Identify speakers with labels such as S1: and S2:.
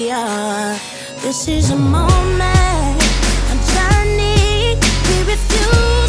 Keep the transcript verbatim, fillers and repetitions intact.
S1: are. This is a moment, a journey we refuse.